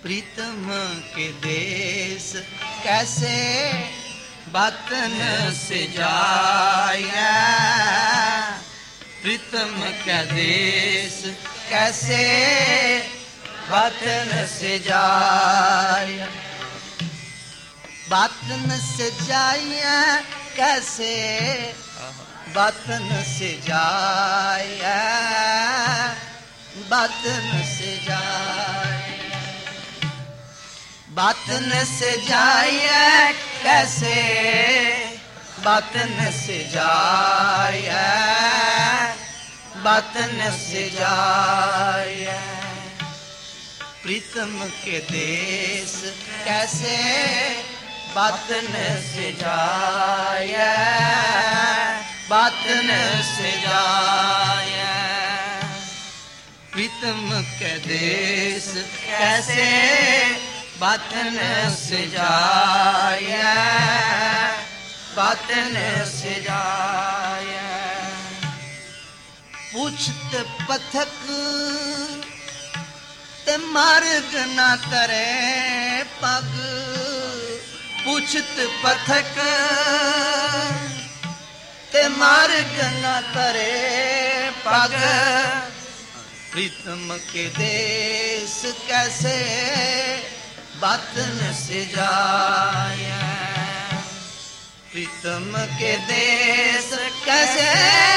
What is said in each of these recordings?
प्रीतम के देश कैसे वतन से जाया, प्रीतम का देश कैसे वतन से जाया, वतन से जाया कैसे वतन से जाया, वतन से जाया, वतन से जाया कैसे वतन से जाया, वतन से जाया, प्रीतम के देश कैसे वतन से जाया, वतन से जाया, प्रीतम के देश कैसे वतन से जाया, वतन से जाया, पूछत पथक ते मार्ग न करे पग, पूछत पथक ते मार्ग न करे पग, प्रीतम के देश कैसे वतन से जाया, प्रीतम के देश कैसे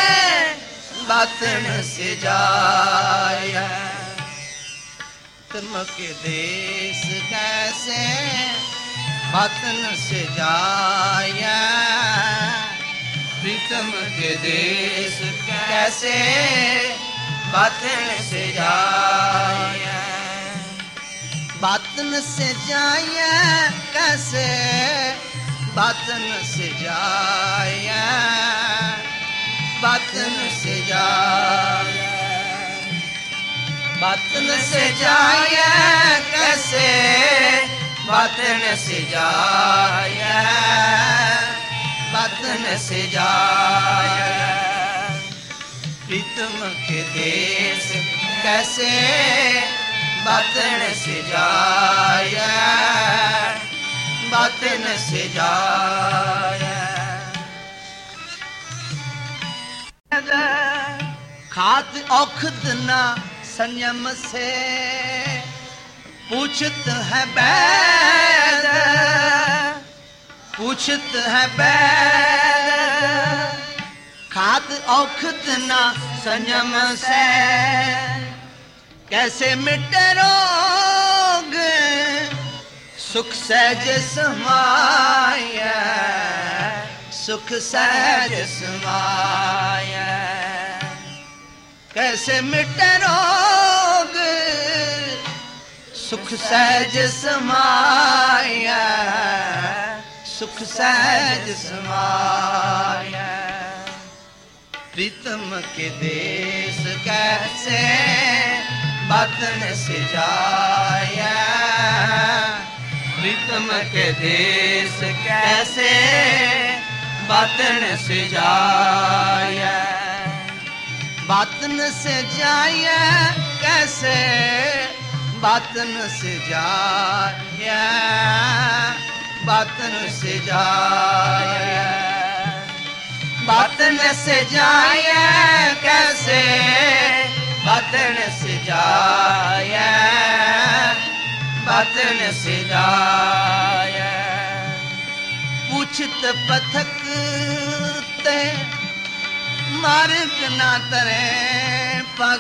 वतन से जाया, प्रीतम के देश कैसे वतन से जाया, प्रीतम के देश कैसे वतन से जाया, वतन से जाया कैसे वतन से जाया, वतन से जाया, वतन से जाया कैसे वतन से जाया, वतन से जाया, प्रीतम के देश कैसे वतन से जाया, वतन से जाया, खात औखद ना संयम से पूछत है बैद, पूछत है बैद, खात औखद ना संयम से कैसे मिटे रोग, सुख सहज समाया, सुख सहज समाया, कैसे मिटे रोग, सुख सहज समाया, सुख सहज समाया, प्रीतम के देश कैसे वतन से जाया, प्रीतम के देश कैसे वतन से जाया, वतन से जाया कैसे वतन से जाया, वतन से जाया, वतन से जाया कैसे वतन से जाया, वतन से जाया, पूछत पथक ते मार्ग ना तरे पग,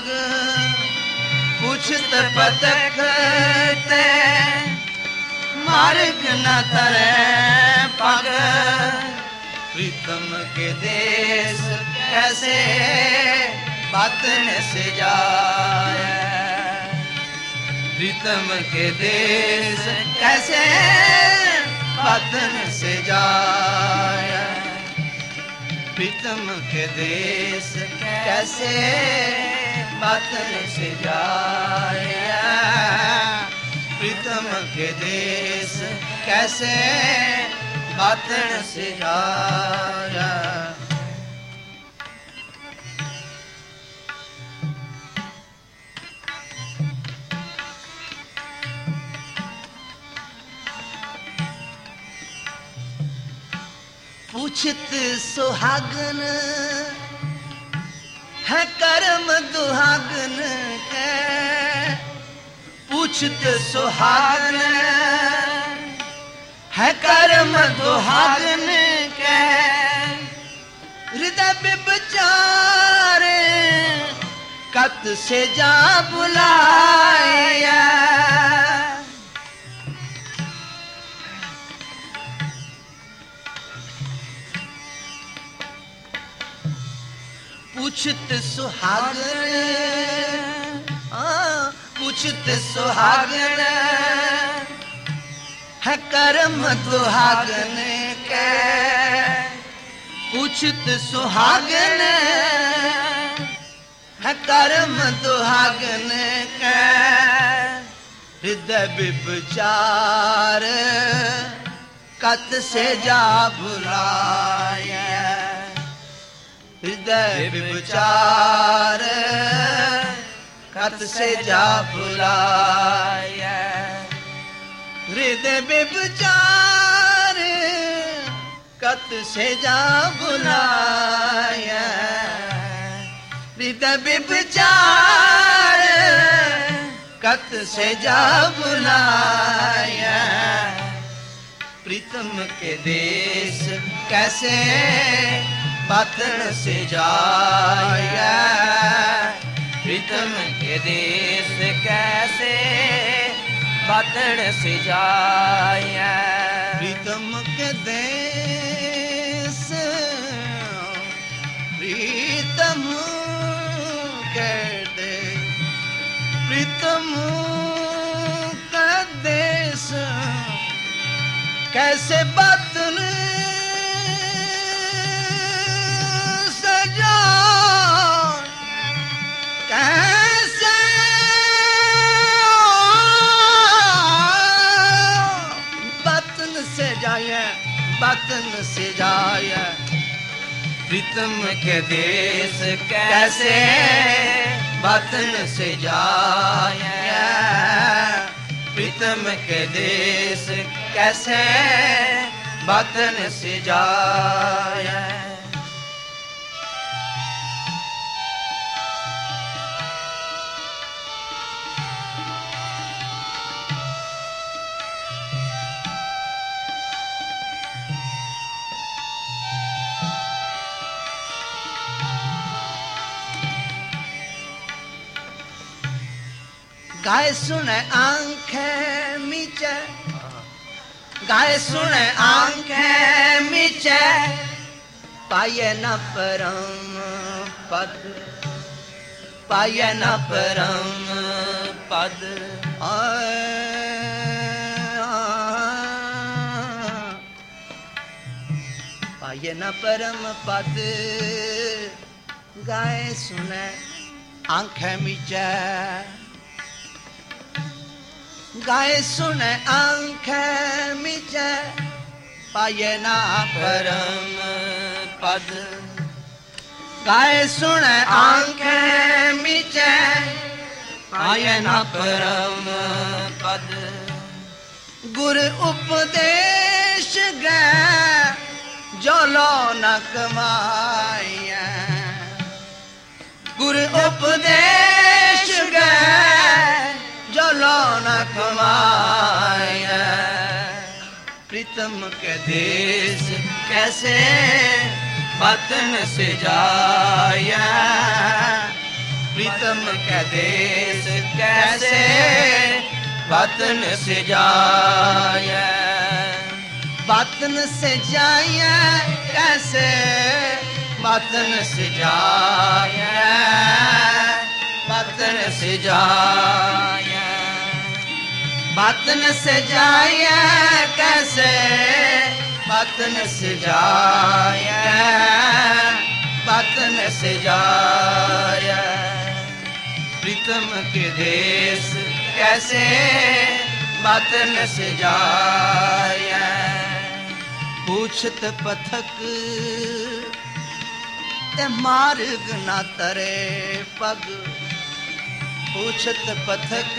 पूछत पथक ते मार्ग ना तरे पग, प्रीतम के देश कैसे वतन से जाया, प्रीतम के देश कैसे वतन से जाया, प्रीतम के देश कैसे वतन से जाया, प्रीतम के देश कैसे वतन से जाया, पूछत सुहागन है कर्म दुहागन के, पूछत सुहागन है कर्म दुहागन के, हृदय विचारे कत से जा बुलाया। पूछत सुहागन पूछत सुहागन है कर्म दुहागन के, पूछत सुहागन है कर्म दुहागन के, हृदय विचार कत से जा बुलाया। हृदय विचार कत से जा बुलाया। हृदय विचार कत से जा बुलाया। हृदय विचार कत से जा बुलाया। प्रीतम के देश कैसे बातन से जाया। प्रीतम के देश कैसे बातन से जाया। प्रीतम के देश प्रीतम के देश प्रीतम का देश कैसे बातन कैसे बतन से जाए बतन से जाए। प्रीतम के देश कैसे बतन से जाए। प्रीतम के देश कैसे बतन से जाए। गाय सुने आंखें मीचे, गाय सुने आंखें मीचे, पाए न परम पद, पाए न परम पद। पाए न परम पद। गाय सुने आंखें मीचे, गाय सुने आंखें मीचे, पाए ना परम पद। गाय सुने आंखें मीचे, पाए ना परम पद। गुर उपदेश गए जो लो न कमाए। गुर उपदेश गए जो लो न कमाया। प्रीतम के देश कैसे बतन से जाया। प्रीतम के देश कैसे बतन से जाया। बतन से जाया कैसे बतन से जाया। बतन से जाया। बतन से जाया कैसे बतन से जाया। बतन से जाया। प्रीतम के देश कैसे बतन से जाया। पूछत पथक ते मार्ग ना तरे पग। पूछत पथक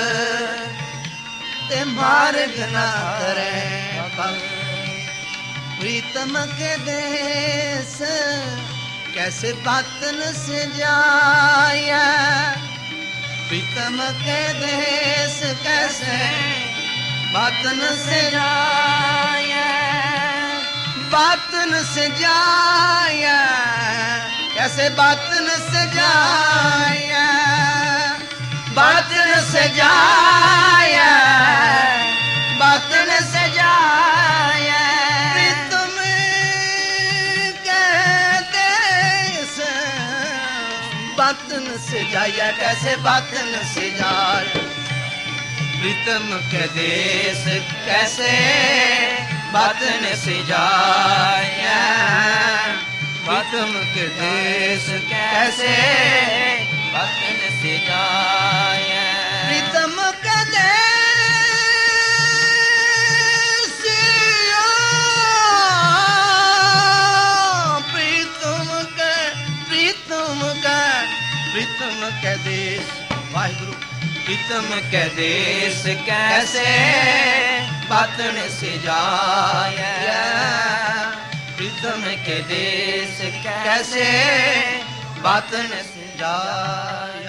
ते मार्ग ना तरे पग। प्रीतम के देश कैसे बातन से जाया, प्रीतम के देश कैसे बातन से जाया, बातन से जाया, कैसे बातन से जाया, बातन से जाया, बातन से जाया। प्रीतम के देश बातन से जाया, कैसे बातन से जाया, प्रीतम के देश कैसे बातन से जाया, प्रीतम के देश कैसे बातन से जाया, प्रीतम के देश, प्रीतम के देश, वाहिगुरु। प्रीतम के देश कैसे बातन से जाया, प्रीतम के देश कैसे बातन से जाया।